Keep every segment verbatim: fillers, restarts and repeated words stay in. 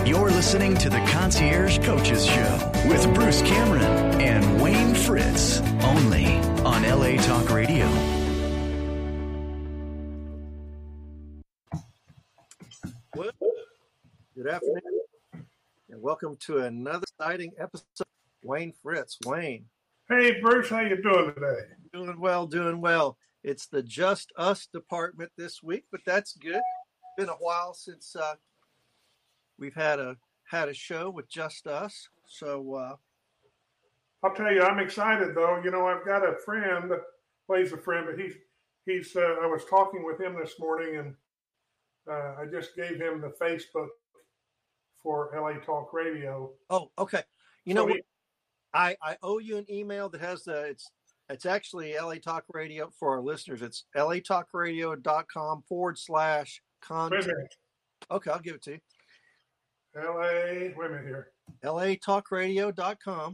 You're listening to the Concierge Coaches Show with Bruce Cameron and Wayne Fritz, only on L A Talk Radio. Well, good afternoon, and welcome to another exciting episode. Wayne Fritz. Wayne. Hey, Bruce, how you doing today? Doing well, doing well. It's the Just Us department this week, but that's good. It's been a while since uh, we've had a had a show with Just Us. So uh, I'll tell you, I'm excited though. You know, I've got a friend, well, he's a friend, but he's he's. Uh, I was talking with him this morning, and uh, I just gave him the Facebook for L A Talk Radio. Oh, okay. You So know, he- I I owe you an email that has the it's it's actually L A Talk Radio for our listeners. It's latalkradio.com forward slash Wait a content. minute. Okay, I'll give it to you. L A, wait a minute here. latalkradio.com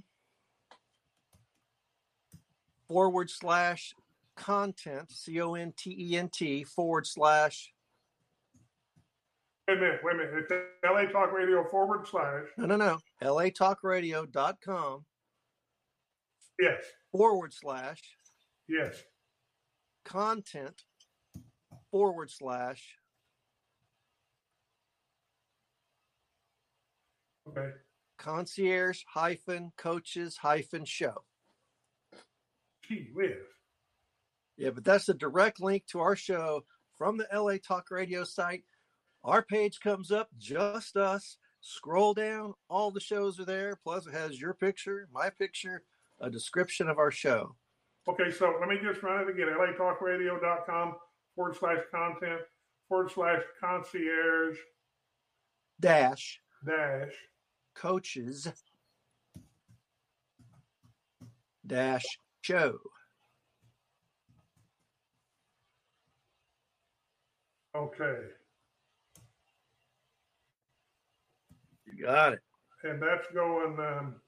forward slash content, C O N T E N T forward slash, Wait a minute, wait a minute. It's L A Talk Radio forward slash. no, no, no, latalkradio.com Yes, forward slash yes. content forward slash Okay. concierge hyphen coaches hyphen show. Gee whiz. Yeah, but that's the direct link to our show from the L A Talk Radio site. Our page comes up, Just Us. Scroll down, all the shows are there. Plus, it has your picture, my picture, a description of our show. Okay, so let me just run it again. latalkradio.com forward slash content forward slash concierge Dash dash coaches dash show. Okay. You got it. And that's going, um,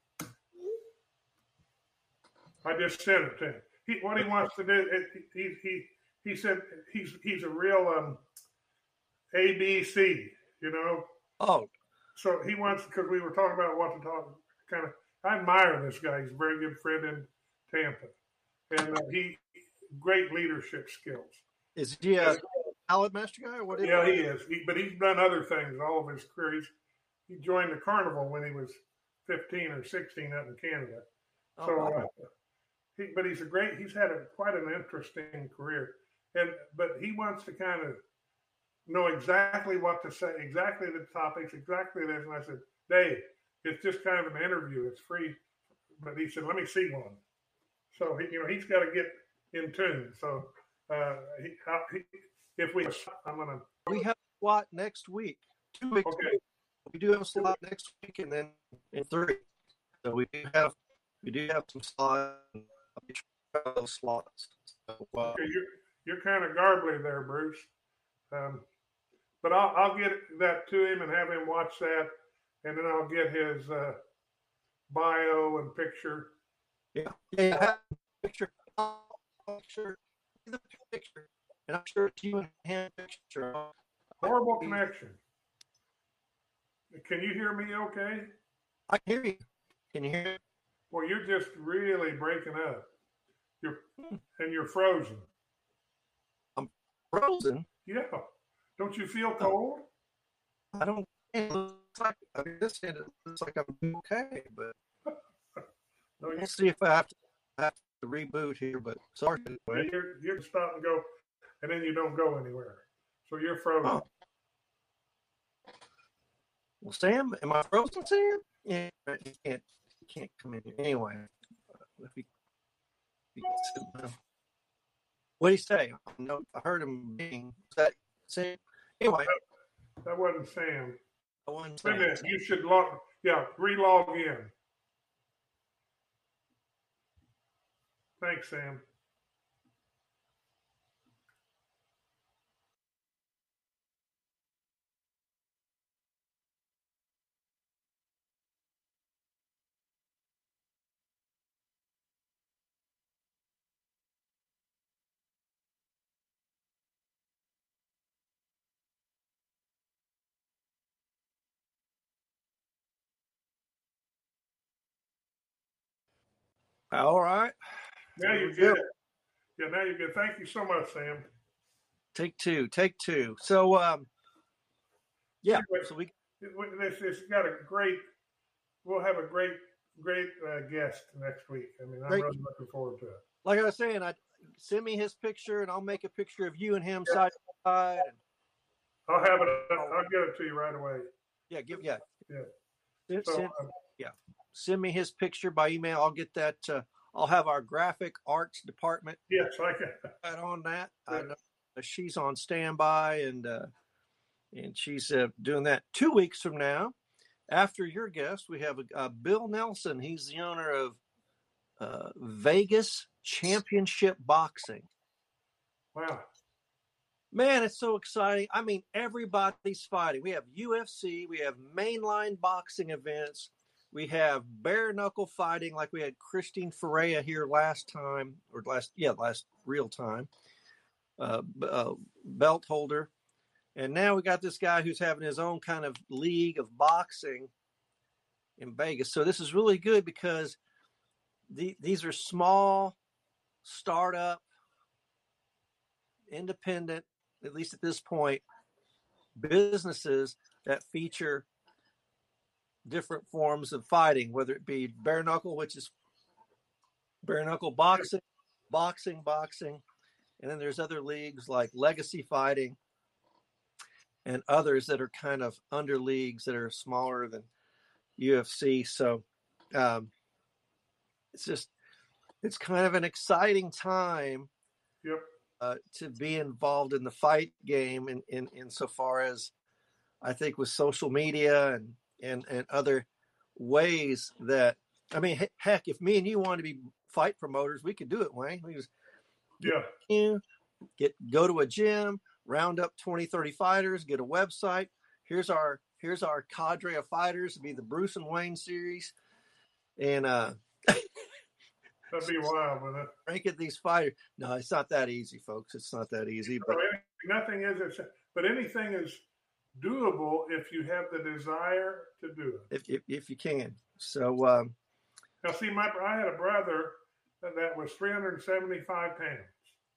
I just sent it to him. He, what he wants to do, it, he, he, he said he's, he's a real um, A B C, you know? Oh, So he wants, because we were talking about what to talk, kind of, I admire this guy. He's a very good friend in Tampa. And uh, he, great leadership skills. is he a salad master guy or what? Yeah, he is. He, but he's done other things all of his career. He's, he joined the carnival when he was fifteen or sixteen out in Canada. Oh, So, wow. uh, he, but he's a great. He's had a, quite an interesting career, and but he wants to kind of know exactly what to say, exactly the topics, exactly this. And I said, Dave, it's just kind of an interview. It's free. But he said, let me see one. So he, you know, he's got to get in tune. So uh, he, how, he, if we, I'm gonna. We have a slot next week. Two weeks. Okay. We do have a slot next week, and then in three. So we do have we do have some slots. Those slots. So, uh, Okay, you're you're kind of garbly there, Bruce. Um, but I'll I'll get that to him and have him watch that, and then I'll get his uh, bio and picture. yeah, yeah. I have a picture. I'll picture the picture, and I'm sure it's you and him picture. Horrible connection. Can you hear me? Okay. I can hear you. Can you hear me? Well, you're just really breaking up. You're and you're frozen. Frozen. Yeah. Don't you feel cold? I don't. It looks like I mean, this end, it looks like I'm doing okay, but No, you, let's see if I have to, I have to reboot here. But sorry. Anyway. you're you stop and go, and then you don't go anywhere. So you're frozen. Oh. Well, Sam, am I frozen, Sam? Yeah, you can't, you can't come in here anyway. If he, if he what did he say? No, I heard him being. Was that Sam? Anyway, That wasn't Sam. I wasn't Wait a saying. minute. You should log. Yeah, re-log in. Thanks, Sam. All right. Now you're good. Yeah, now you're good. Thank you so much, Sam. Take two. Take two. So, um, yeah. Anyway, so we. This has got a great. We'll have a great, great uh, guest next week. I mean, I'm Great. really looking forward to it. Like I was saying, I send me his picture, and I'll make a picture of you and him yeah. side by side. And, I'll have it. I'll get it to you right away. Yeah, give yeah. Yeah. Send, So, send, uh, yeah. Send me his picture by email. I'll get that. Uh, I'll have our graphic arts department. Yes, I can. Right on that. Yeah. I know she's on standby, and uh, and she's uh, doing that. Two weeks from now, after your guest, we have a, uh, Bill Nelson. He's the owner of uh, Vegas Championship Boxing. Wow. Man, it's so exciting. I mean, everybody's fighting. We have U F C. We have mainline boxing events. We have bare knuckle fighting like we had Christine Ferreira here last time, or last, yeah, last real time, uh, uh, belt holder. And now we got this guy who's having his own kind of league of boxing in Vegas. So this is really good because the, these are small, startup, independent, at least at this point, businesses that feature different forms of fighting, whether it be bare knuckle, which is bare knuckle boxing, boxing, boxing. And then there's other leagues like legacy fighting and others that are kind of under leagues that are smaller than U F C. So um, it's just, it's kind of an exciting time Yep. uh, to be involved in the fight game in, in, insofar as I think with social media and, and, and other ways that, I mean, heck, if me and you wanted to be fight promoters, we could do it, Wayne. We just Yeah. you get, go to a gym, round up twenty, thirty fighters, get a website. Here's our, here's our cadre of fighters to be the Bruce and Wayne series. And, uh, That'd be wild, wouldn't it? rank at these fighters. No, it's not that easy, folks. It's not that easy, but So nothing is, it's, but anything is doable if you have the desire to do it. if, if, if you can. So, um, Now, see, my I had a brother that was three hundred seventy-five pounds,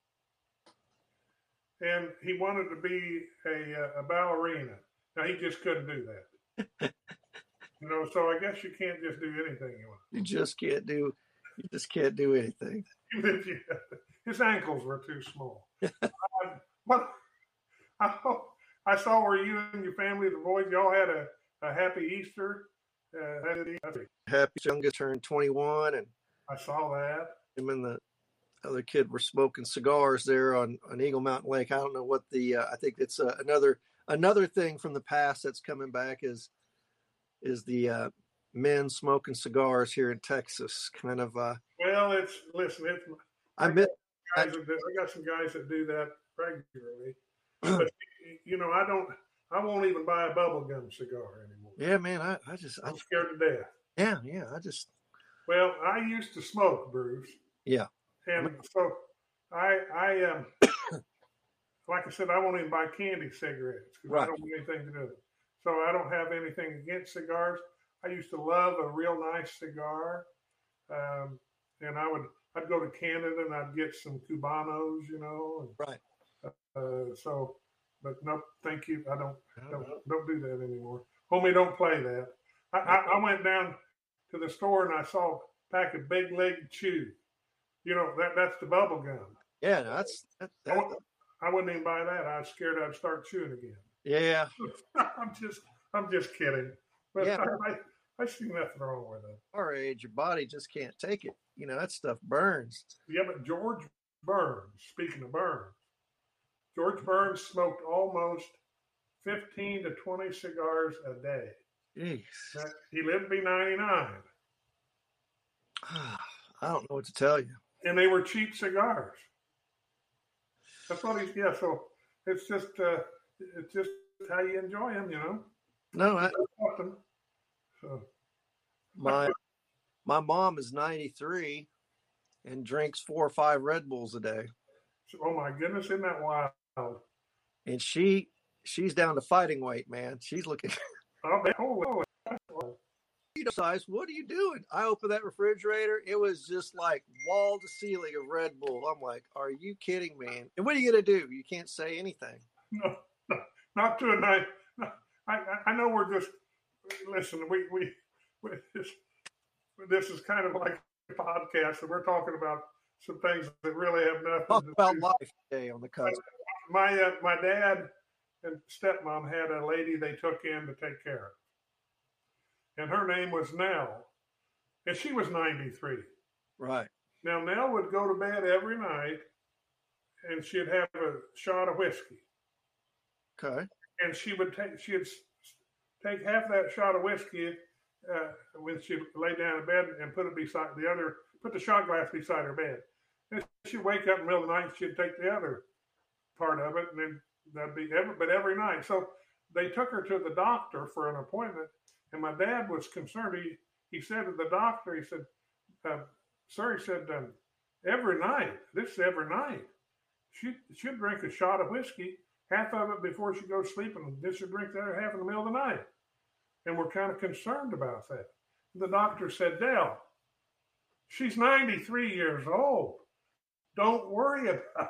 and he wanted to be a, a ballerina. Now, he just couldn't do that. You know, so I guess you can't just do anything you want. you just can't do, you just can't do anything. His ankles were too small. um, but I, I saw where you and your family, the boys, y'all had a, a happy Easter. Uh, Happy youngest turned twenty-one, and I saw that. him and the other kid were smoking cigars there on, on Eagle Mountain Lake. I don't know what the, uh, I think it's uh, another, another thing from the past that's coming back is, is the uh, men smoking cigars here in Texas. Kind of, uh, Well, it's, listen, it's, I I, miss, got guys that do, I got some guys that do that regularly. But, you know, I don't, I won't even buy a bubblegum cigar anymore. yeah, man, I, I just, I, I'm scared to death. yeah, yeah, I just, Well, I used to smoke, Bruce. yeah. And so I, I, um, like I said, I won't even buy candy cigarettes because Right. I don't want anything to do with it. So I don't have anything against cigars. I used to love a real nice cigar. Um, and I would, I'd go to Canada and I'd get some Cubanos, you know. And, Right. uh, so, but no, thank you. I don't, don't, don't do that anymore. Homie, don't play that. I, I, I went down to the store and I saw a pack of Big Leg Chew. You know, that that's the bubble gum. Yeah, no, that's, that, I, that, wouldn't, I wouldn't even buy that. I was scared I'd start chewing again. yeah. I'm just, I'm just kidding. But Yeah. I, I, I see nothing wrong with it. Our age, your body just can't take it. You know, that stuff burns. Yeah, but George Burns, speaking of Burns, George Burns smoked almost fifteen to twenty cigars a day. Jeez. Now, he lived to be ninety-nine. I don't know what to tell you. And they were cheap cigars. That's what he's, yeah, so it's just, uh, it's just how you enjoy them, you know? No, I, So, my my mom is ninety-three and drinks four or five Red Bulls a day, so, oh my goodness, isn't that wild? and she she's down to fighting weight, man. She's looking. Oh, they, holy, holy. You exercise. What are you doing? I opened that refrigerator. It was just like wall to ceiling of Red Bull. I'm like, are you kidding me? And what are you going to do? You can't say anything. No, no not to a night. I, I know we're just, listen, we, we, we this, this is kind of like a podcast, and we're talking about some things that really have nothing Talk to about do. life today on the cusp. My, uh, my dad and stepmom had a lady they took in to take care of. And her name was Nell. And she was ninety-three. Right. Now, Nell would go to bed every night, and she'd have a shot of whiskey. Okay. And she would take, she'd take half that shot of whiskey uh, when she lay down in bed and put it beside the other, put the shot glass beside her bed. And she'd wake up in the middle of the night, and she'd take the other part of it, and then that'd be every, but every night. So they took her to the doctor for an appointment, and my dad was concerned. He, he said to the doctor, he said, uh, sir, he said, um, every night, this is every night. She, she'd drink a shot of whiskey, half of it before she goes to sleep, and then she'd drink the other half in the middle of the night. And we're kind of concerned about that. The doctor said, Dell, she's ninety-three years old. Don't worry about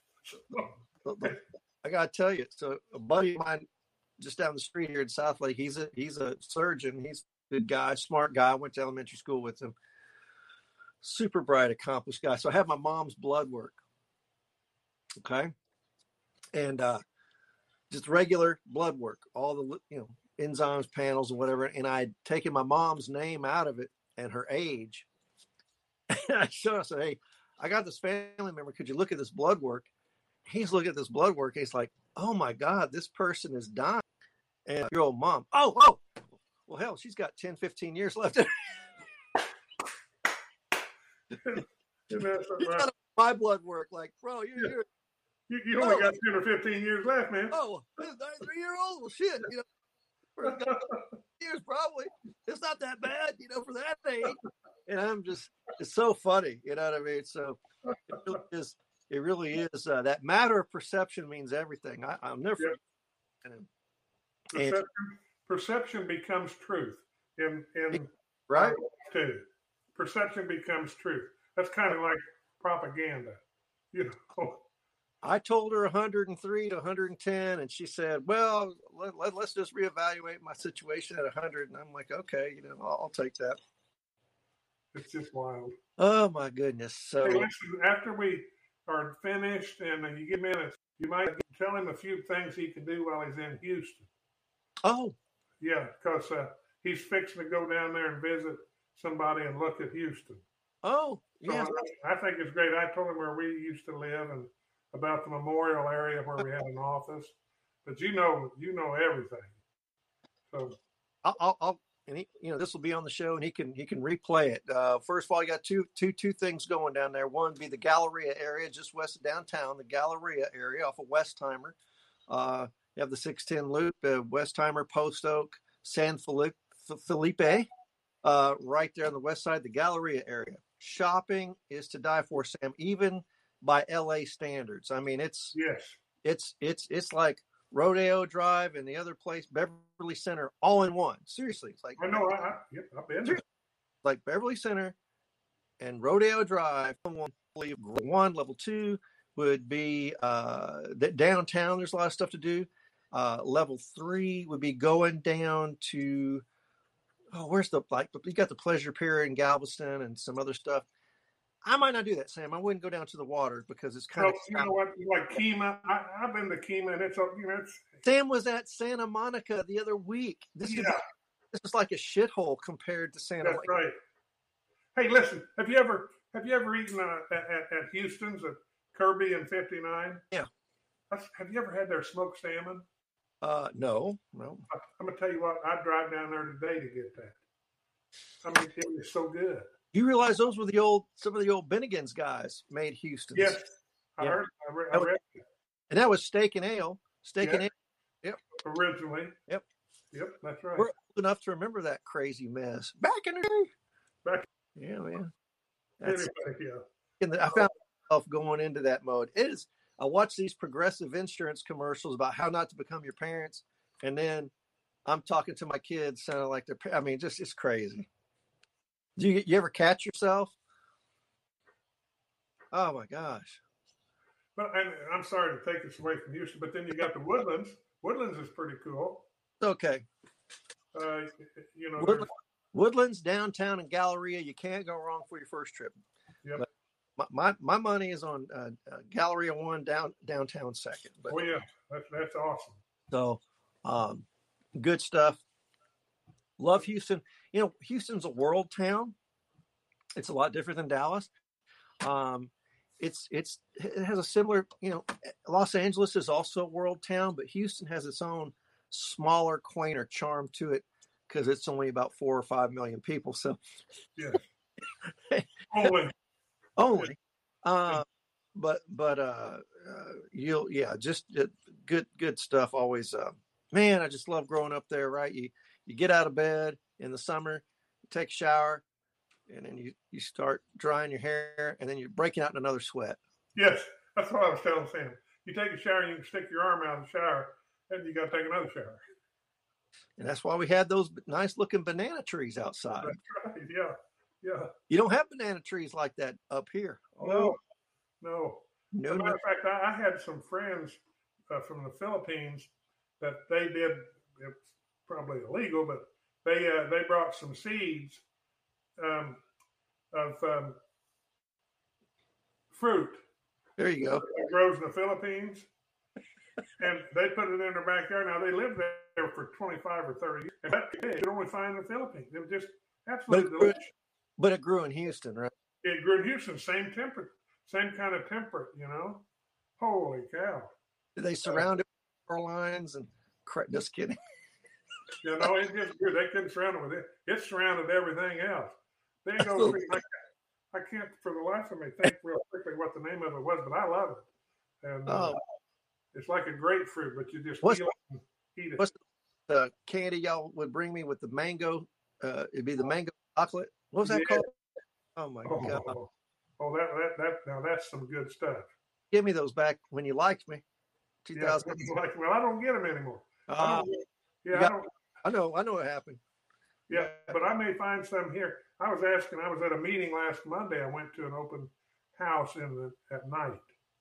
it. I got to tell you, so a buddy of mine just down the street here in South Lake, he's a he's a surgeon. He's a good guy, smart guy. I went to elementary school with him. Super bright, accomplished guy. So I have my mom's blood work. Okay. And uh, just regular blood work, all the, you know, enzymes, panels, and whatever. And I'd taken my mom's name out of it and her age. And I showed her, I said, hey, I got this family member. Could you look at this blood work? He's looking at this blood work. He's like, oh my God, this person is dying. And your old mom, oh, oh, well, hell, she's got ten, fifteen years left. You know, He's got my blood work. Like, bro, you're, Yeah. you're You, you only Oh. got ten or fifteen years left, man. oh, this ninety-three year old. Well, shit, you know, for a couple years probably. It's not that bad, you know, for that age. And I'm just, it's so funny, you know what I mean? So it really is. It really is. Uh, that matter of perception means everything. I, I'll never Yep. forget. And, Perception, perception becomes truth in in right? our life too. Perception becomes truth. That's kind of like propaganda, you know. I told her one hundred three to one hundred ten, and she said, well, let, let, let's just reevaluate my situation at one hundred. And I'm like, okay, you know, I'll, I'll take that. It's just wild. Oh, my goodness. So, Hey, listen, after we are finished and you give minutes, you might tell him a few things he can do while he's in Houston. oh, Yeah, because uh, he's fixing to go down there and visit somebody and look at Houston. oh, So yeah. I, I think it's great. I told him where we used to live and about the memorial area where we had an office. But you know, you know everything. So I'll, I'll, I'll and he, you know, this will be on the show, and he can he can replay it. Uh, first of all, you got two two two things going down there. One would be the Galleria area, just west of downtown, the Galleria area off of Westheimer. Uh, you have the six ten loop, uh, Westheimer, Post Oak, San Felipe, Felipe, uh, right there on the west side, the Galleria area. Shopping is to die for, Sam, even by L A standards. I mean, it's yes, it's it's it's like Rodeo Drive and the other place, Beverly Center, all in one. Seriously, it's like I know. I, I yep, I've been there. like Beverly Center and Rodeo Drive. One, one level two would be uh, that downtown. There's a lot of stuff to do. Uh, level three would be going down to oh, where's the like? You got the Pleasure Pier in Galveston and some other stuff. I might not do that, Sam. I wouldn't go down to the water because it's kind Well, of. you know what? Like Kima, I, I've been to Kima, and it's you know it's Sam was at Santa Monica the other week. This is yeah, this is like a shithole compared to Santa that's Monica. right. Hey, listen, have you ever have you ever eaten uh, at, at, at Houston's at Kirby and fifty-nine? Yeah. That's, have you ever had their smoked salmon? Uh, no, no. I, I'm gonna tell you what. I'd drive down there today to get that. I mean, it is so good. You realize those were the old, some of the old Bennigan's guys made Houston's. Yes, I Yeah. heard. I, re- I read it And that was Steak and Ale. Steak Yeah. and Ale. originally. Yep. Yep, that's right. We're old enough to remember that crazy mess. Back in the day. Back- Yeah, man. That's, Anyway, yeah. in the, I found myself going into that mode. It is, I watch these Progressive insurance commercials about how not to become your parents. And then I'm talking to my kids, sounding like they're. I mean, just it's crazy. Do you you ever catch yourself? Oh my gosh! But and I'm sorry to take us away from Houston, but then you got the Woodlands. Woodlands is pretty cool. It's okay. Uh, you know, Woodlands, Woodlands, downtown, and Galleria. You can't go wrong for your first trip. Yep. But my, my my money is on uh, uh, Galleria one, down downtown second. But, oh yeah, that's that's awesome. So, um, good stuff. Love Houston. You know, Houston's a world town. It's a lot different than Dallas. Um, it's it's it has a similar. You know, Los Angeles is also a world town, but Houston has its own smaller, quainter charm to it because it's only about four or five million people. So, yeah, only, only. Uh, but but uh, uh, you'll yeah, just uh, good good stuff. Always, uh, man, I just love growing up there. Right, you you get out of bed in the summer, you take a shower, and then you you start drying your hair, and then you're breaking out in another sweat. Yes, that's what I was telling Sam. You take a shower, you can stick your arm out of the shower, and you got to take another shower. And that's why we had those nice looking banana trees outside. That's right. Yeah, yeah. You don't have banana trees like that up here. Oh, no, no. No, As a matter no. of fact, I, I had some friends uh, from the Philippines that they did. It's probably illegal, but they uh, they brought some seeds um, of um, fruit. There you go. That grows in the Philippines, and they put it in their backyard. Now they lived there for twenty-five or thirty years, and that you could only find in the Philippines. It was just absolutely but, delicious. But it grew in Houston, right? It grew in Houston, same temperate, same kind of temperate, you know. Holy cow! Did they surround it with lines and cra- just kidding? You know, it just grew. They couldn't surround it with it. It surrounded everything else. There you go. I, I can't, for the life of me, think real quickly what the name of it was, but I love it. And uh, Oh, it's like a grapefruit, but you just What's- peel it and eat it. what's the candy y'all would bring me with the mango? Uh, it'd be the mango chocolate. What was that Yeah. called? Oh my Oh, god! oh, oh, that that that now that's some good stuff. Give me those back when you liked me. two Yeah, thousand. like, well, I don't get them anymore. I Uh, don't get- yeah, you I got- don't. I know. I know what happened. Yeah, but I may find some here. I was asking. I was at a meeting last Monday. I went to an open house in the at night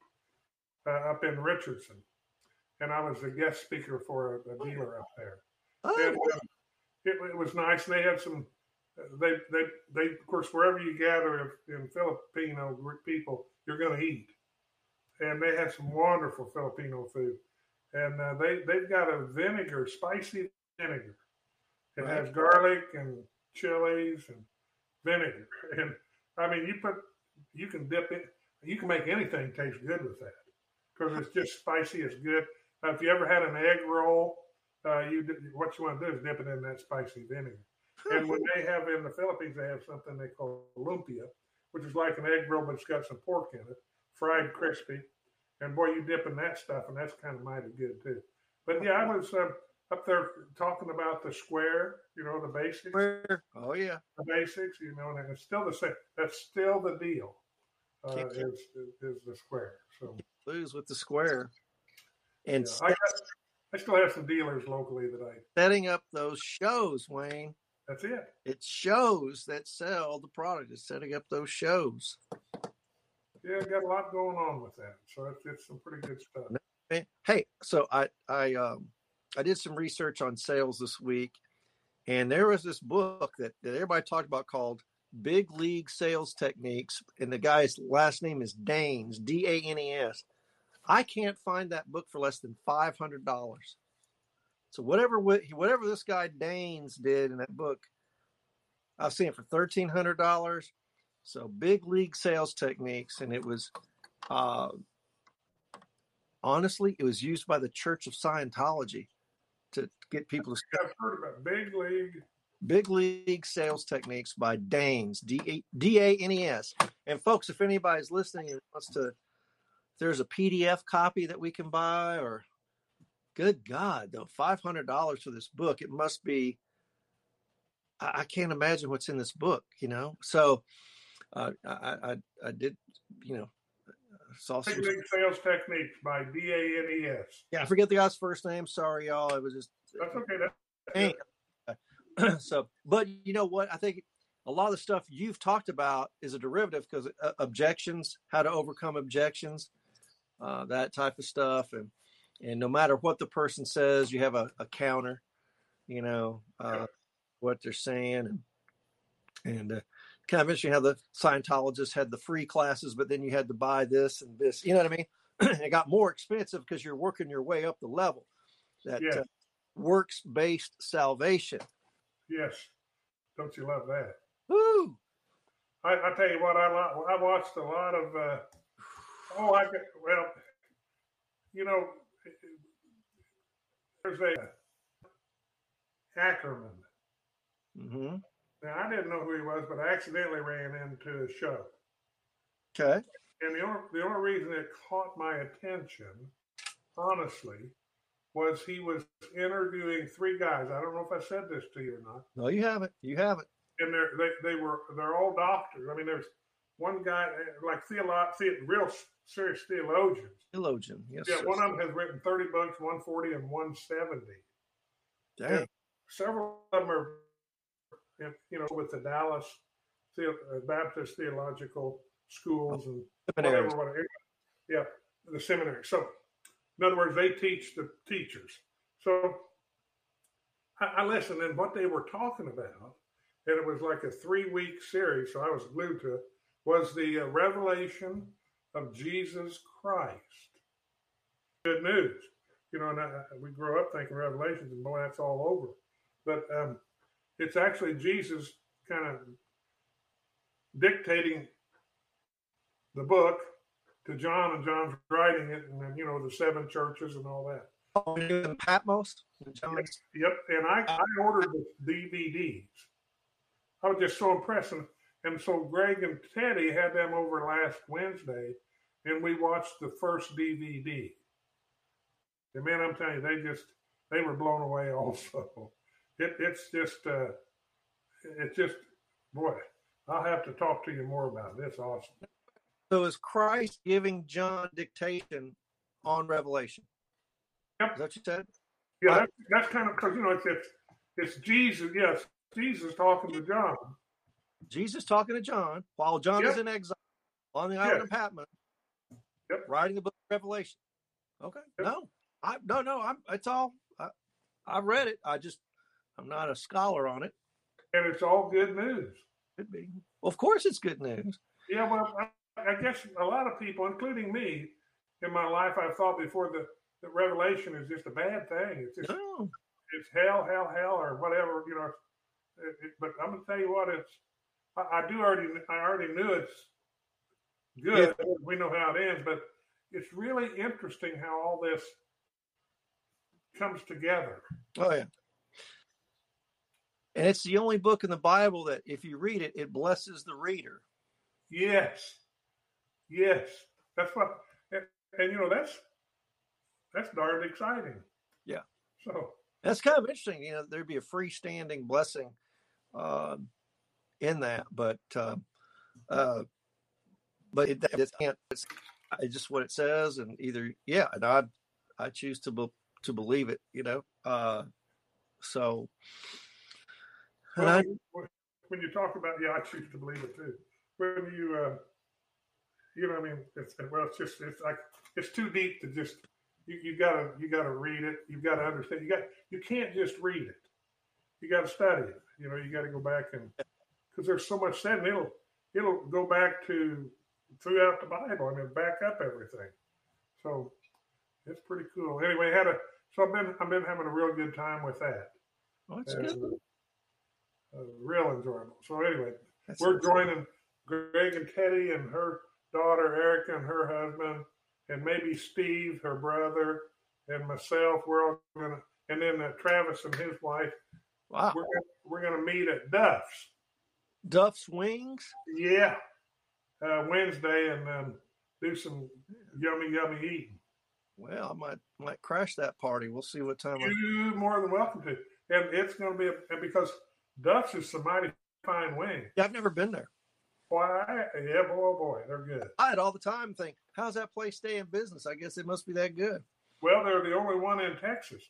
uh, up in Richardson, and I was a guest speaker for a, a dealer up there. Oh, And, uh, it, it was nice. They had some. They they they of course wherever you gather in Filipino people, you're going to eat, and they had some wonderful Filipino food, and uh, they they've got a vinegar, spicy vinegar. It Right. has garlic and chilies and vinegar, and I mean you put you can dip it. You can make anything taste good with that because it's just spicy. It's good. Uh, if you ever had an egg roll, uh, you what you want to do is dip it in that spicy vinegar. And when they have in the Philippines, they have something they call lumpia, which is like an egg roll, but it's got some pork in it, fried crispy. And boy, you dip in that stuff, and that's kind of mighty good too. But yeah, I was uh, up there talking about the square, you know, the basics, Where? Oh yeah. the basics, you know, and it's still the same. That's still the deal. Uh, Can't- is, is the square. So Lose with the square. And yeah, I, got, I still have some dealers locally that I. setting up those shows, Wayne. That's it. It's shows that sell the product. It's setting up those shows. Yeah, got a lot going on with that. So it's, it's some pretty good stuff. Hey, so I I um I did some research on sales this week, and there was this book that, that everybody talked about called Big League Sales Techniques, and the guy's last name is Danes, D A N E S. I can't find that book for less than five hundred dollars. So whatever whatever this guy Danes did in that book, I've seen it for thirteen hundred dollars. So Big League Sales Techniques, and it was, uh, honestly, it was used by the Church of Scientology to get people to. I've heard about Big League. Big League Sales Techniques by Danes, D A N E S. And folks, if anybody's listening and wants to, if there's a P D F copy that we can buy, or good God, though, five hundred dollars for this book, it must be, I, I can't imagine what's in this book, you know? So uh, I, I, I did, you know, saw some, Big League Sales Techniques by D A N E S. yeah, I forget the guy's first name. Sorry, y'all. It was just, That's okay. That's And, uh, so, but you know what? I think a lot of the stuff you've talked about is a derivative because uh, objections, how to overcome objections, uh, that type of stuff. And, and no matter what the person says, you have a, a counter, you know, uh, what they're saying. And, and uh, kind of interesting how the Scientologists had the free classes, but then you had to buy this and this, you know what I mean? It got more expensive because you're working your way up the level. That yes. uh, works-based salvation. Yes. Don't you love that? Woo! I, I tell you what, I I watched a lot of. Uh, oh, I well, you know, there's a Ackerman. Mm-hmm. Now I didn't know who he was, but I accidentally ran into a show. Okay. And the only the only reason it caught my attention, honestly, was he was interviewing three guys. I don't know if I said this to you or not. No, you haven't. You haven't. And they're, they they were they're all doctors. I mean, there's one guy like theolo- the, real serious theologians. Theologian, yes. Yeah, sir. one of them has written thirty books, one forty and one seventy. Dang. And several of them are, you know, with the Dallas Baptist Theological Schools and whatever, whatever. Yeah, the seminary. So, in other words, they teach the teachers. So, I, I listened, and what they were talking about, and it was like a three-week series, so I was glued to it, was the uh, revelation of Jesus Christ. Good news. You know, and I, we grew up thinking Revelations, and boy, that's all over. But um, it's actually Jesus kind of dictating the book to John, and John's writing it, and then, you know, the seven churches and all that. Oh, in Patmos? Yep, yep. And I, I ordered the D V Ds. I was just so impressed. And, and so Greg and Teddy had them over last Wednesday, and we watched the first D V D. And man, I'm telling you, they just, they were blown away also. It, it's just, uh, it's just, boy, I'll have to talk to you more about it. It's awesome. So is Christ giving John dictation on Revelation? Yep. Is that what you said? Yeah, Right. that's, that's kind of, because, you know, it's, it's, it's Jesus, yes, Jesus talking to John. Jesus talking to John while John Yep. is in exile on the island Yes. of Patmos, Yep. writing the book of Revelation. Okay. Yep. No, I no no. I'm. It's all. I, I read it. I just I'm not a scholar on it. And it's all good news. Could be. Well, of course, it's good news. Yeah, well, I, I guess a lot of people, including me, in my life, I've thought before that, that Revelation is just a bad thing. It's just No. it's hell, hell, hell, or whatever, you know. It, it, but I'm gonna tell you what, it's I, I do already I already knew it's good. Yeah. We know how it ends, but it's really interesting how all this comes together. Oh yeah. And it's the only book in the Bible that, if you read it, it blesses the reader. Yes, yes, that's what, and, and you know that's that's darn exciting. Yeah. So that's kind of interesting. You know, there'd be a freestanding blessing uh, in that, but uh, uh, but it, it can't. It's, it's just what it says, and either yeah, and I I choose to be, to believe it. You know, uh, so. And well, I, when you talk about yeah, I choose to believe it too. When you uh, you know, what I mean, it's well, it's just it's like it's too deep to just you, you gotta you gotta read it. You've got to understand. You got you can't just read it. You got to study it. You know, you got to go back and because there's so much said, and it'll it'll go back to throughout the Bible. I mean, back up everything. So it's pretty cool. Anyway, had a so I've been I've been having a real good time with that. oh, that's And, good. uh, real enjoyable. So anyway, That's we're awesome. joining Greg and Teddy and her daughter Erica and her husband, and maybe Steve, her brother, and myself. We're all gonna, and then uh, Travis and his wife. Wow. We're gonna, we're gonna meet at Duff's. Duff's Wings. Yeah, uh, Wednesday, and um, do some yummy, yummy eating. Well, I might might crash that party. We'll see what time. I, You're more than welcome to, and it's gonna be a, and because Duff's is some mighty fine wing. yeah, I've never been there. Why? Yeah, boy, oh boy, they're good. I had all the time think, how's that place stay in business? I guess it must be that good. Well, they're the only one in Texas.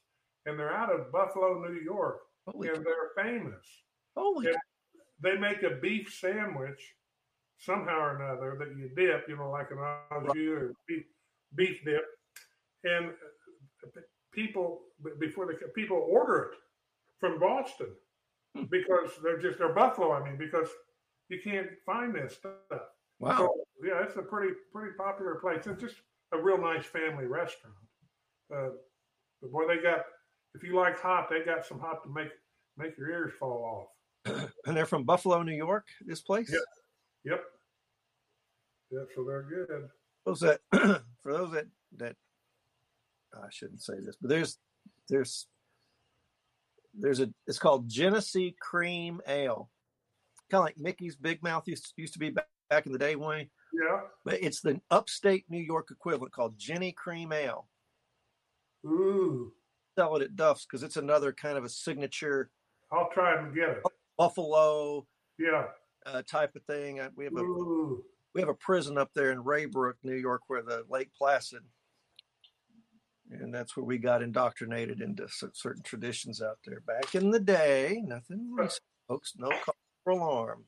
and they're out of Buffalo, New York, Holy and they're famous. Holy And they make a beef sandwich somehow or another that you dip, you know, like an au jus or beef, beef dip, and people before the people order it from Boston Hmm. because they're just they're Buffalo. I mean, because you can't find this stuff. wow. So, yeah, it's a pretty pretty popular place. It's just a real nice family restaurant. Uh, but boy, they got if you like hot, they got some hot to make make your ears fall off. And they're from Buffalo, New York, this place? Yep. Yep. Yeah, so they're good. Those that for those that that I shouldn't say this, but there's there's there's a it's called Genesee Cream Ale. Kind of like Mickey's Big Mouth used, used to be back, back in the day, Wayne. Yeah. But it's the upstate New York equivalent called Jenny Cream Ale. Ooh. Sell it at Duff's because it's another kind of a signature I'll try and get it. Buffalo Yeah. uh, type of thing. Uh, We have a Ooh. we have a prison up there in Raybrook, New York, where the Lake Placid, and that's where we got indoctrinated into certain traditions out there back in the day. Nothing recent, folks. No cause for alarm.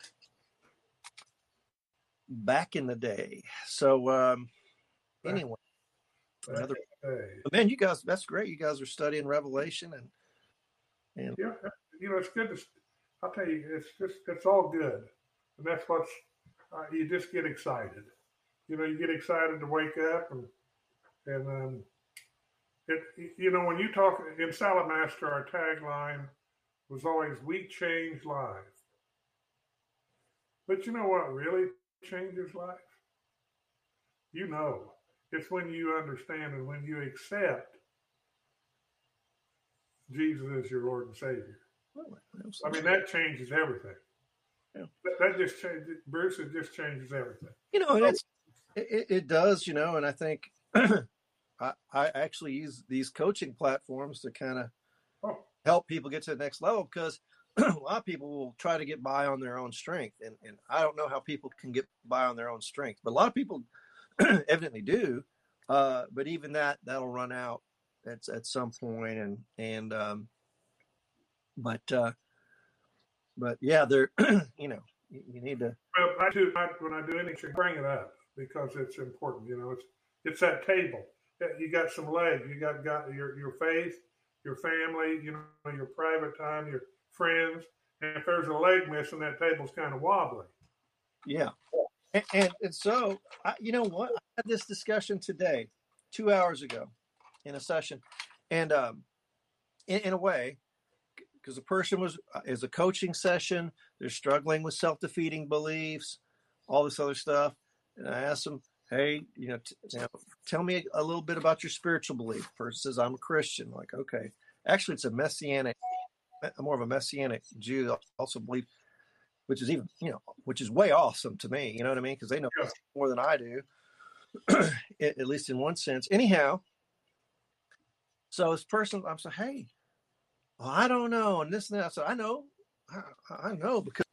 Back in the day. So um, anyway, Back another. in the day. But man, you guys, that's great. You guys are studying Revelation, and and Yeah, you know, it's good to. I'll tell you, it's just it's all good, and that's what's uh, you just get excited. You know, you get excited to wake up, and and um, it. You know, when you talk in Salamaster, our tagline was always "We change lives." But you know what really changes life? You know, it's when you understand and when you accept Jesus is your Lord and Savior. I mean, that changes everything. Yeah. That, that just changes, Bruce, it just changes everything. you know, and it's it, it does, you know, and I think I, I actually use these coaching platforms to kind of Oh, help people get to the next level because a lot of people will try to get by on their own strength, and and I don't know how people can get by on their own strength, but a lot of people evidently do. Uh, but even that that'll run out at at some point, and and um, but uh, but yeah, they're you know you, you need to. well, I do, I, when I do anything, bring it up because it's important. You know, it's it's that table. You got some legs. You got, got your, your faith, your family, you know, your private time, your friends. And if there's a leg missing, that table's kind of wobbly. Yeah. And, and, and so, I, you know what? I had this discussion today, two hours ago in a session. And um, in, in a way, because the person was, is a coaching session. They're struggling with self-defeating beliefs, all this other stuff. And I asked them, hey, you know, t- now, tell me a little bit about your spiritual belief. Person says, I'm a Christian. Like, okay. Actually, it's a messianic, more of a messianic Jew. I also believe, which is even, you know, which is way awesome to me. You know what I mean? Because they know Yeah. more than I do, at, at least in one sense. Anyhow, so this person, I'm saying, hey, well, I don't know. And this and that. So I know, I, I know because,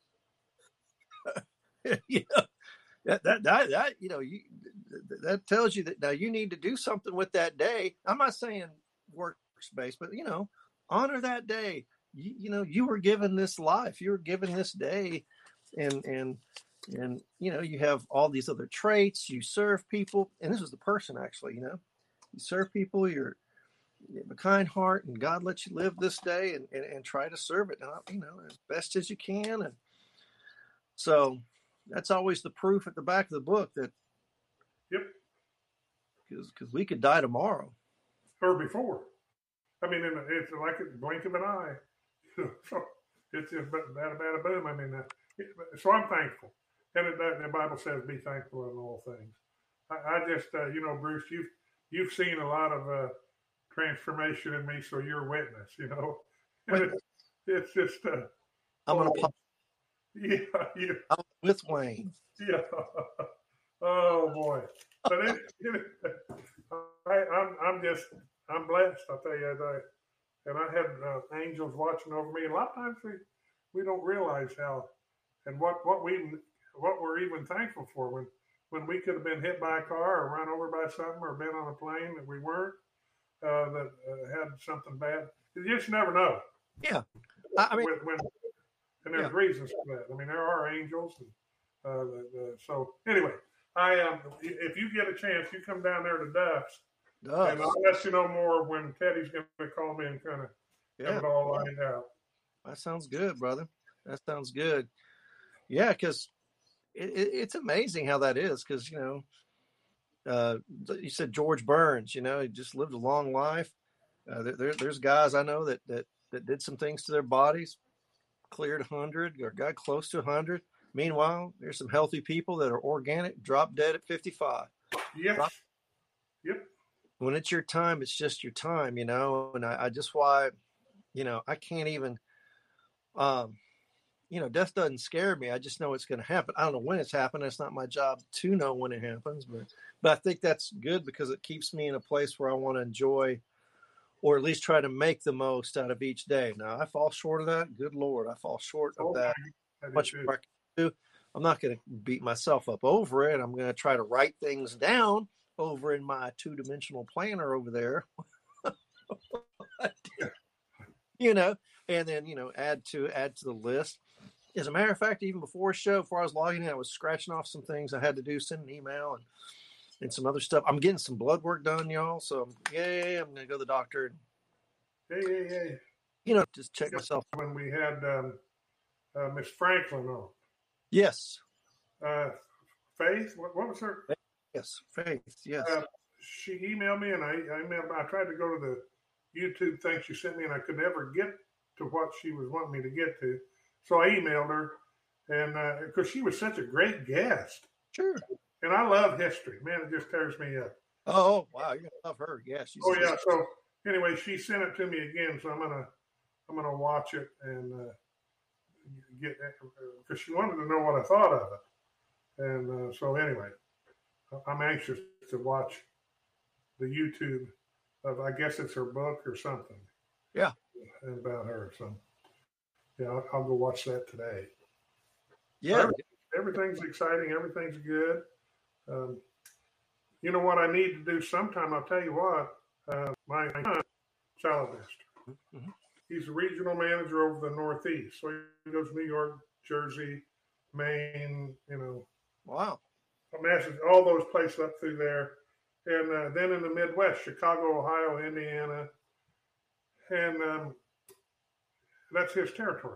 you know, that, that, that, that, you know, you, that tells you that now you need to do something with that day. I'm not saying workspace, but, you know, honor that day. You, you know, you were given this life, you were given this day, and, and, and, you know, you have all these other traits, you serve people. And this was the person actually, you know, you serve people, you're, you have a kind heart, and God lets you live this day and, and, and try to serve it, you know, as best as you can. And so that's always the proof at the back of the book that, Yep. because because we could die tomorrow. Or before. I mean, it's like a blink of an eye. So it's just bada, bada, boom. I mean, uh, so I'm thankful. And it, the Bible says be thankful in all things. I, I just, uh, you know, Bruce, you've, you've seen a lot of uh, transformation in me, so you're a witness, you know. And it's, it's just... Uh, I'm oh, going to Yeah, yeah. I'm with Wayne. Yeah. Oh boy. But it, it, I, I'm I'm just I'm blessed. I'll tell you that. And I had uh, angels watching over me. A lot of times we, we don't realize how and what, what we what we're even thankful for when when we could have been hit by a car or run over by something or been on a plane that we weren't uh, that uh, had something bad. you just never know. Yeah. I, I mean, when, when, and there's yeah. reasons for that. I mean, there are angels. And, uh, the, the, so anyway, I um, if you get a chance, you come down there to Duff's, Duff's. and I'll let you know more when Teddy's going to call me and kind of yeah. have it all lined out. That sounds good, brother. That sounds good. Yeah, because it, it, it's amazing how that is. Because you know, uh, you said George Burns. You know, he just lived a long life. Uh, there, there's guys I know that that that did some things to their bodies, cleared a hundred or got close to a hundred. Meanwhile, there's some healthy people that are organic, drop dead at fifty-five. Yes. Drop. Yep. When it's your time, it's just your time, you know. And I, I just why, you know, I can't even. Um, you know, death doesn't scare me. I just know it's going to happen. I don't know when it's happening. It's not my job to know when it happens, but but I think that's good because it keeps me in a place where I want to enjoy, or at least try to make the most out of each day. Now, I fall short of that. Good Lord, I fall short of Oh, that. Much more I can do. I'm not going to beat myself up over it. I'm going to try to write things down over in my two-dimensional planner over there. You know, and then, you know, add to add to the list. As a matter of fact, even before show, before I was logging in, I was scratching off some things I had to do, send an email and, and some other stuff. I'm getting some blood work done, y'all. So, yay, I'm going to go to the doctor. And, hey, hey, hey. You know, just check myself. When we had um, uh, Miss Franklin on. Yes. Uh, Faith? What, what was her? Yes, Faith, yes. Uh, she emailed me, and I, I, emailed, I tried to go to the YouTube thing she sent me, and I could never get to what she was wanting me to get to. So I emailed her, and because uh, she was such a great guest. Sure. And I love history. Man, it just tears me up. Oh, wow. You love her. Yeah. She's oh, yeah. So anyway, she sent it to me again, so I'm going to I'm gonna watch it and uh, get because she wanted to know what I thought of it. And uh, so anyway, I'm anxious to watch the YouTube of, I guess it's her book or something. Yeah. About her. So, yeah, I'll, I'll go watch that today. Yeah. Everything, everything's exciting. Everything's good. Um, you know what I need to do sometime? I'll tell you what. Uh, my son, Salvester, mm-hmm. He's a regional manager over the Northeast. So he goes New York, Jersey, Maine, you know. Wow. All those places up through there. And uh, then in the Midwest, Chicago, Ohio, Indiana. And um, that's his territory.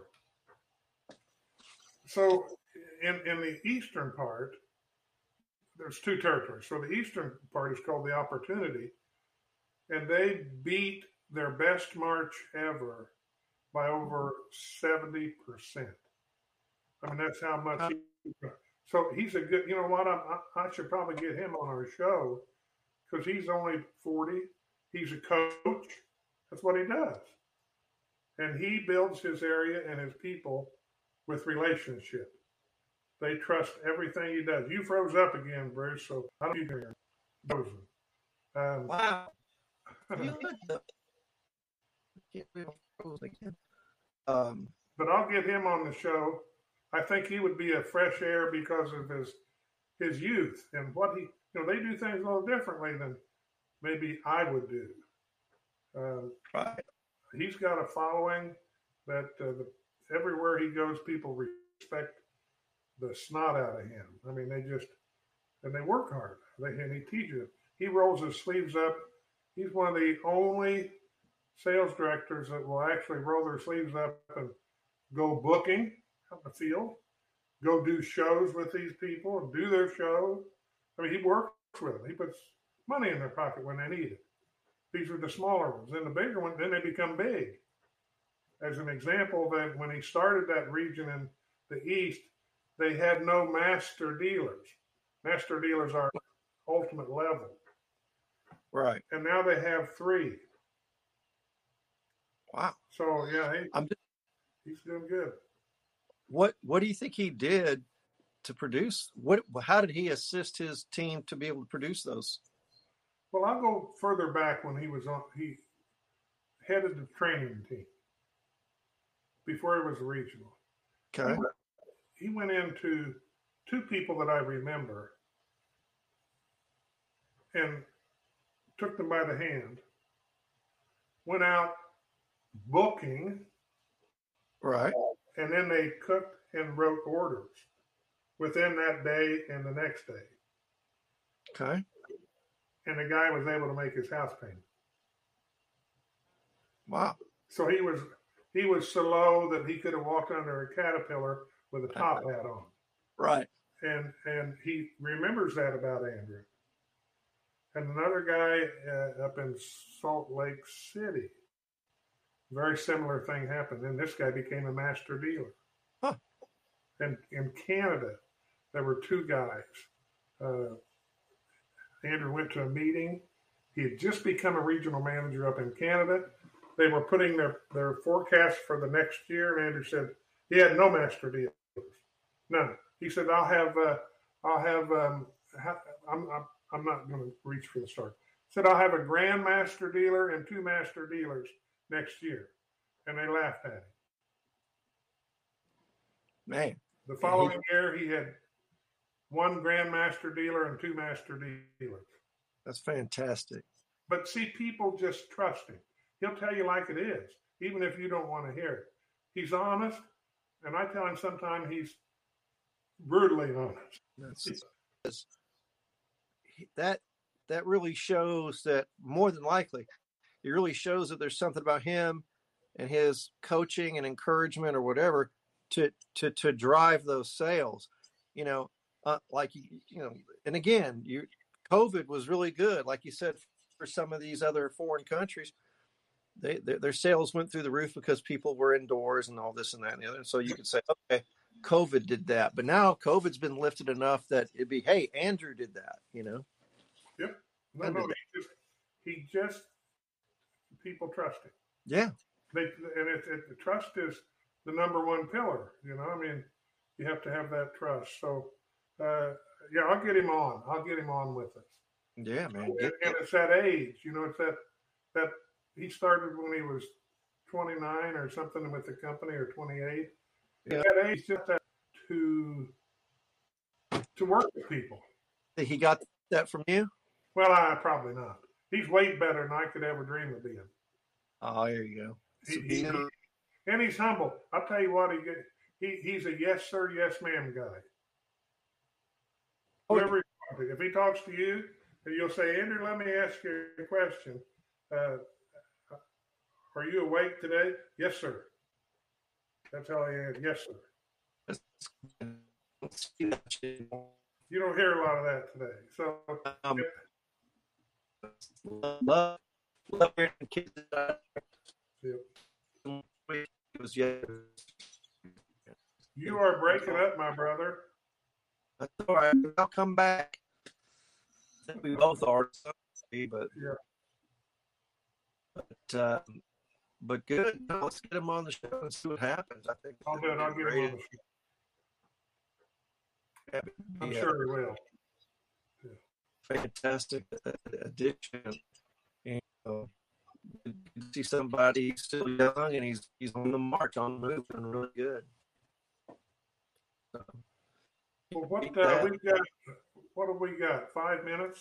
So in, in the eastern part, there's two territories. So the eastern part is called the Opportunity. And they beat their best March ever by over seventy percent. I mean, that's how much. He, so he's a good, you know what, I, I should probably get him on our show because he's only forty. He's a coach. That's what he does. And he builds his area and his people with relationship. They trust everything he does. You froze up again, Bruce, so I don't even frozen. Um, wow. You look um, but I'll get him on the show. I think he would be a fresh air because of his his youth and what he, you know, they do things a little differently than maybe I would do. Um, right. He's got a following that uh, the, everywhere he goes, people respect the snot out of him. I mean, they just, and they work hard. They, and he teaches. He rolls his sleeves up. He's one of the only sales directors that will actually roll their sleeves up and go booking out in the field, go do shows with these people and do their shows. I mean, he works with them. He puts money in their pocket when they need it. These are the smaller ones. Then the bigger ones, then they become big. As an example, that when he started that region in the East, they had no master dealers. Master dealers are ultimate level. Right. And now they have three. Wow. So, yeah, he, I'm just, he's doing good. What What do you think he did to produce? What? How did he assist his team to be able to produce those? Well, I'll go further back when he was on. He headed the training team before he was a regional. Okay. He went, he went into two people that I remember and took them by the hand, went out, booking. Right. And then they cooked and wrote orders within that day and the next day. Okay. And the guy was able to make his house payment. Wow. So he was he was so low that he could have walked under a caterpillar with a top hat on. Right. And and he remembers that about Andrew. And another guy uh, up in Salt Lake City, very similar thing happened. And this guy became a master dealer. Huh. And in Canada, there were two guys. Uh, Andrew went to a meeting. He had just become a regional manager up in Canada. They were putting their, their forecast for the next year, and Andrew said he had no master dealers, none. He said, "I'll have, uh, I'll have, um, ha- I'm, I'm, I'm not going to reach for the start." He said, "I'll have a grand master dealer and two master dealers next year," and they laughed at him. Man, the following he, year he had one grand master dealer and two master dealers. That's fantastic. But see, people just trust him. He'll tell you like it is, even if you don't want to hear it. He's honest, and I tell him sometimes he's brutally honest. That's, that's, that that really shows that more than likely, it really shows that there's something about him and his coaching and encouragement or whatever to to to drive those sales. You know, uh, like you, you know, and again, you COVID was really good, like you said, for some of these other foreign countries. They, their, their sales went through the roof because people were indoors and all this and that and the other. And so you could say, okay, COVID did that. But now COVID's been lifted enough that it'd be, hey, Andrew did that, you know? Yep. No, no, he just, he just, people trust him. Yeah. They, and it, it, the trust is the number one pillar, you know? I mean, you have to have that trust. So, uh, yeah, I'll get him on. I'll get him on with us. Yeah, man. And, and it's that age, you know, it's that, that, he started when he was twenty-nine or something with the company, or twenty-eight. Yeah. At that age, just that to to work with people. He got that from you? Well, I probably not. He's way better than I could ever dream of being. Oh, there you go. He, he, he, and he's humble. I'll tell you what, he get, he he's a yes sir, yes ma'am guy. Oh, Whoever he, if he talks to you, and you'll say, "Andrew, let me ask you a question. Uh, Are you awake today?" "Yes, sir." That's how he is. "Yes, sir." You don't hear a lot of that today. So, um, love, love hearing kids. Yeah. You are breaking up, my brother. That's all right. I'll come back. I think we both are, but yeah. But. Uh, But good. No, let's get him on the show and see what happens. I think I'll do it. I'll get him on the show. Yeah, I'm yeah. sure he will. Yeah. Fantastic addiction. And, uh, you see somebody still young and he's he's on the march, on the move, and really good. So, well, what uh, we got? What have we got? Five minutes.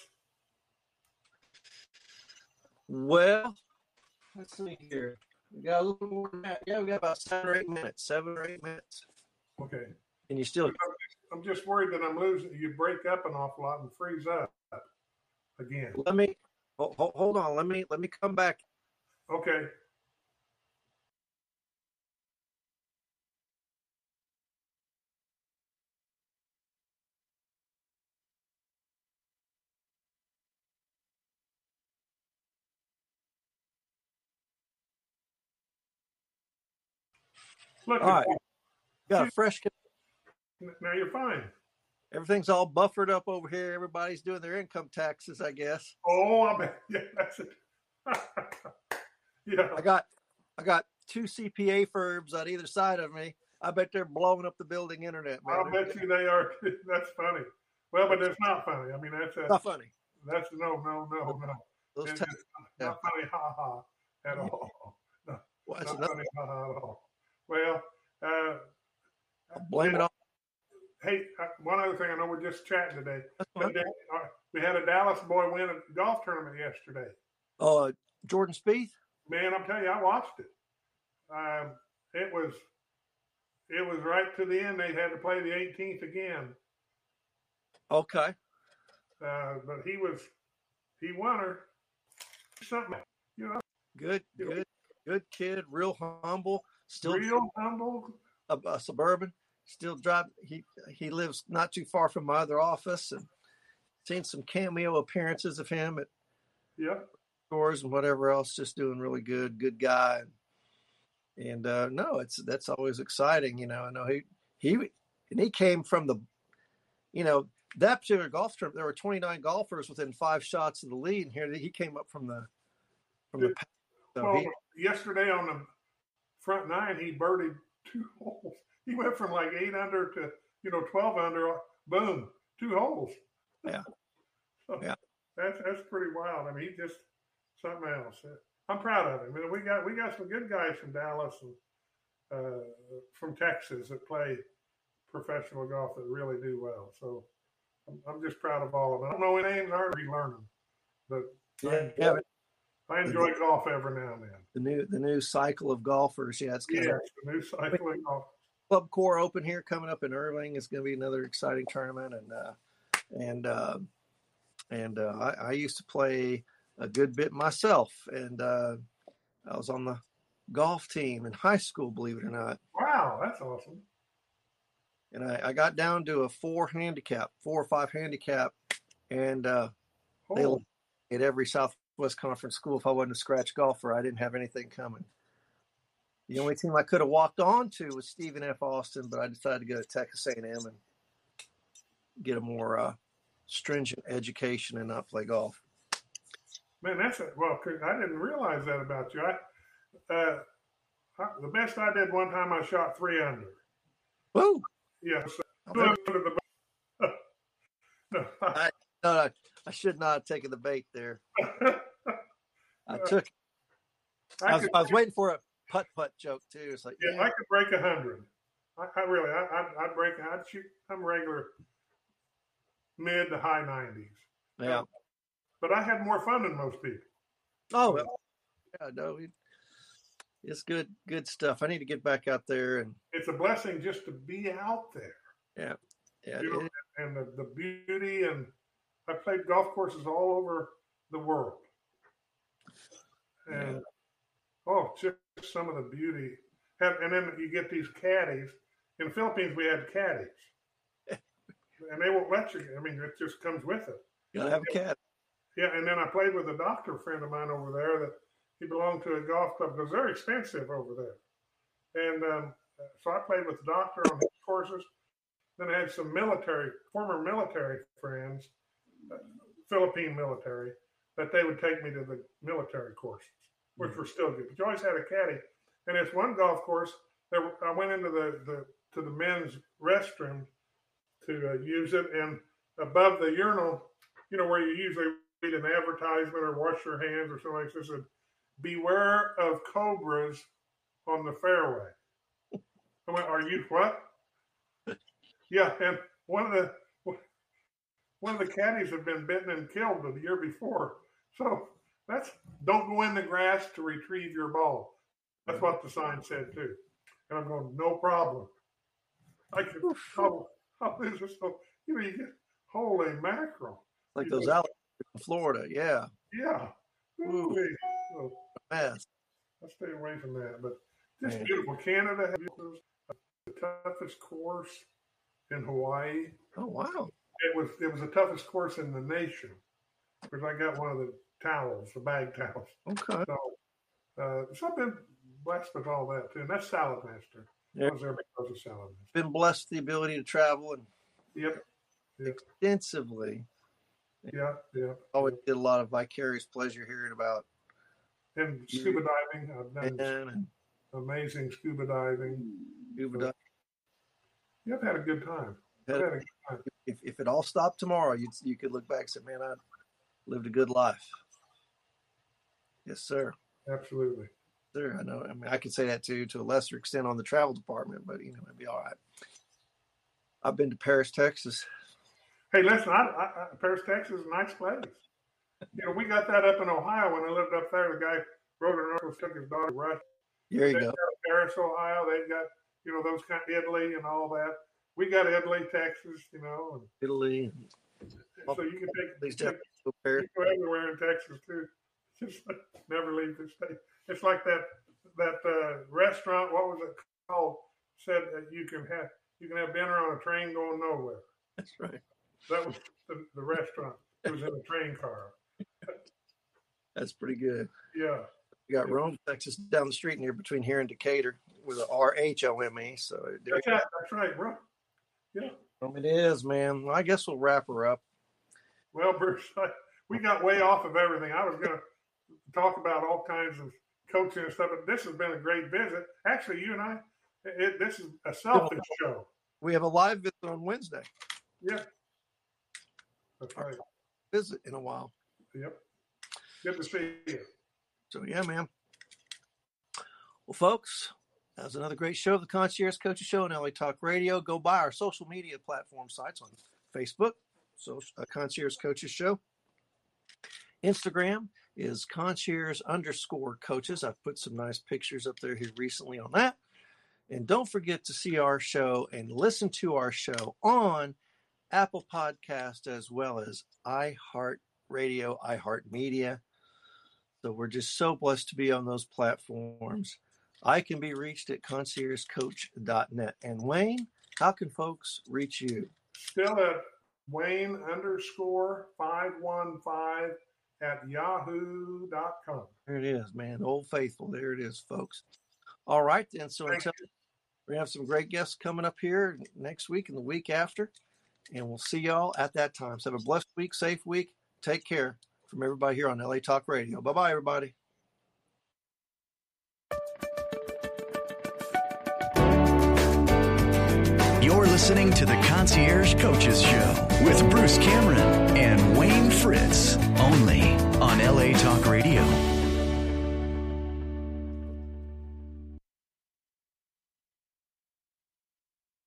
Well, let's see here. We got a little more than that. Yeah, we got about seven or eight minutes. Seven or eight minutes. Okay. And you still. I'm just worried that I'm losing. You break up an awful lot and freeze up again. Let me hold, hold on. Let me let me come back. Okay. Look, all right. Got a fresh. Now you're fine. Everything's all buffered up over here. Everybody's doing their income taxes, I guess. Oh, I bet. Yeah, that's it. Yeah. I got, I got two C P A firms on either side of me. I bet they're blowing up the building internet, man. I'll bet you they are. That's funny. Well, but it's not funny. I mean, that's a, not funny. That's no, no, no, no. Those it's tax, not, yeah. not funny, ha ha, at all. No, well, not another, funny, ha ha, at all. Well, uh, blame and, it on. Hey, uh, one other thing. I know we're just chatting today. But they, uh, we had a Dallas boy win a golf tournament yesterday. Oh, uh, Jordan Spieth. Man, I'm telling you, I watched it. um, it was it was right to the end. They had to play the eighteenth again. Okay. Uh, but he was he won her something, you know. Good, good, good kid. Real humble. Still real humble. A, a suburban. Still drive. He he lives not too far from my other office, and seen some cameo appearances of him at yep. stores and whatever else. Just doing really good. Good guy. And uh, no, it's that's always exciting. You know, I know he he and he came from the, you know, that particular golf tournament. There were twenty-nine golfers within five shots of the lead, and here he came up from the from the. So well, he, yesterday on the front nine, he birdied two holes. He went from like eight under to, you know, twelve under. Boom, two holes. Yeah, so yeah. That's that's pretty wild. I mean, he just something else. I'm proud of him. I mean, we got we got some good guys from Dallas and uh, from Texas that play professional golf that really do well. So I'm, I'm just proud of all of them. I don't know any names. I relearn them, but yeah, I enjoy, yeah. I enjoy golf every now and then. The new the new cycle of golfers. Yeah, it's yes, the new cycle of golf. Club Core Open here coming up in Irving is going to be another exciting tournament, and uh, and uh, and uh, I, I used to play a good bit myself, and uh, I was on the golf team in high school, believe it or not. Wow, that's awesome. And I, I got down to a four handicap, four or five handicap, and uh, oh. they looked at every Southwest Conference school. If I wasn't a scratch golfer, I didn't have anything coming. The only team I could have walked on to was Stephen F. Austin, but I decided to go to Texas A and M and get a more uh, stringent education and not play golf. Man, that's a, well, I didn't realize that about you. I, uh, I, the best I did one time, I shot three under. Woo! Yeah, so two under the no, I, no, I, I should not have taken the bait there. I took. I, I, was, I was waiting for a putt putt joke too. It's like yeah, yeah. I could break a hundred. I, I really, I, I'd, I'd break. I'd shoot. I'm regular mid to high nineties. Yeah. Um, But I had more fun than most people. Oh, well, yeah, no, it's good, good stuff. I need to get back out there, and it's a blessing just to be out there. Yeah, yeah, you know, and the, the beauty, and I played golf courses all over the world, and yeah. oh, just some of the beauty. And, and then you get these caddies. In the Philippines, we had caddies, and they won't let you. I mean, it just comes with it. You gotta have a caddy. Yeah, and then I played with a doctor friend of mine over there that he belonged to a golf club because they're expensive over there. And um, so I played with the doctor on his courses. Then I had some military, former military friends, uh, Philippine military, that they would take me to the military courses, which mm-hmm. were still good. But you always had a caddy. And it's one golf course, there, I went into the, the to the men's restroom to uh, use it, and above the urinal, you know, where you usually read an advertisement or wash your hands or something like this, said, beware of cobras on the fairway. I went, are you what? Yeah, and one of the one of the caddies had been bitten and killed the year before. So that's don't go in the grass to retrieve your ball. That's what the sign said too. And I'm going, no problem. I can how, how is this so you know you get holy mackerel. Like those out in Florida, yeah. Yeah. Ooh. So, Mess. I stay away from that. But just Man. beautiful. Canada has the toughest course in Hawaii. Oh wow. It was it was the toughest course in the nation. Because I got one of the towels, the bag towels. Okay. So uh so I've been blessed with all that too. And that's Salad Master. Yeah. I was there because of Salad Master. Been blessed with the ability to travel and yep. yep. extensively. Yeah, yeah. Always did a lot of vicarious pleasure hearing about. And scuba diving. I've done and, amazing scuba diving. Scuba diving. You've had a good time. Had had a, a good time. If, if it all stopped tomorrow, you you could look back and say, man, I lived a good life. Yes, sir. Absolutely. Sir, I know. I mean, I could say that too, to a lesser extent on the travel department, but, you know, it'd be all right. I've been to Paris, Texas. Hey, listen, I, I, I, Paris, Texas is a nice place. You know, we got that up in Ohio when I lived up there. The guy rode an Northwest, took his daughter to Russia. There you they go. Got, Paris, Ohio. They've got, you know, those kind of Italy and all that. We got Italy, Texas, you know. And Italy. so you can take, Please take you go everywhere in Texas too. Just never leave the state. It's like that that uh, restaurant. What was it called? Said that you can have you can have dinner on a train going nowhere. That's right. That was the, the restaurant. It was in a train car. That's pretty good. Yeah. You got Rome, Texas, down the street near between here and Decatur with an R H O M E. So that's, right, that's right, bro. Yeah. Um, it is, man. Well, I guess we'll wrap her up. Well, Bruce, I, we got way off of everything. I was going to talk about all kinds of coaching and stuff, but this has been a great visit. Actually, you and I, it, this is a selfish show. We have a live visit on Wednesday. Yeah. That's right. Visit in a while. Yep. Good to see you. So, yeah, man. Well, folks, that was another great show, the Concierge Coaches Show on L A Talk Radio. Go by our social media platform sites on Facebook, so uh, Concierge Coaches Show. Instagram is concierge underscore coaches. I've put some nice pictures up there here recently on that. And don't forget to see our show and listen to our show on Apple Podcast as well as iHeartRadio, iHeartMedia. So we're just so blessed to be on those platforms. I can be reached at concierge coach dot net. And Wayne, how can folks reach you? Still at Wayne underscore five one five at yahoo dot com. There it is, man. Old Faithful. There it is, folks. All right, then. So until we have some great guests coming up here next week and the week after. And we'll see y'all at that time. So have a blessed week, safe week. Take care from everybody here on L A Talk Radio. Bye-bye, everybody. You're listening to the Concierge Coaches Show with Bruce Cameron and Wayne Fritz, only on L A Talk Radio.